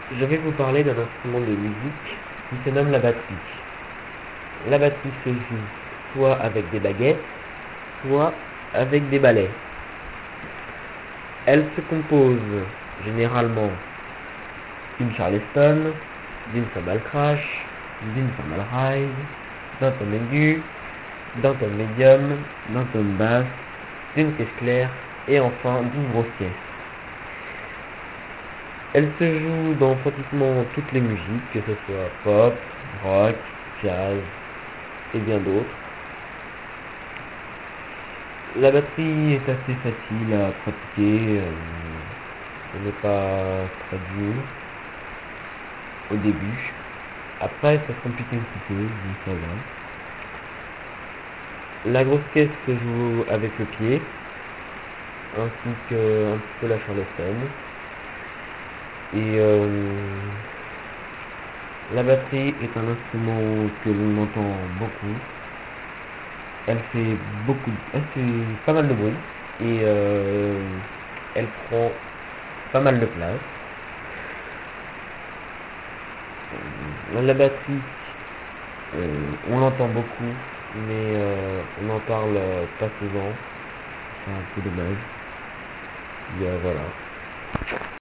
Je vais vous parler d'un instrument de musique qui se nomme la batterie. La batterie se joue soit avec des baguettes, soit avec des balais. Elle se compose généralement d'une charleston, d'une cymbale crash, d'une cymbale rise, d'un ton aigu, d'un ton médium, d'un ton basse, d'une caisse claire et enfin d'une grosse caisse. Elle se joue dans pratiquement toutes les musiques, que ce soit pop, rock, jazz et bien d'autres. La batterie est assez facile à pratiquer, ce n'est pas très dur au début. Après, ça se complique un petit peu, mais ça va. La grosse caisse se joue avec le pied, ainsi qu'un petit peu la charleston. Et la batterie est un instrument que l'on entend beaucoup. Elle fait pas mal de bruit et elle prend pas mal de place. La batterie, on l'entend beaucoup, mais on n'en parle pas souvent. C'est un peu dommage. Et, voilà.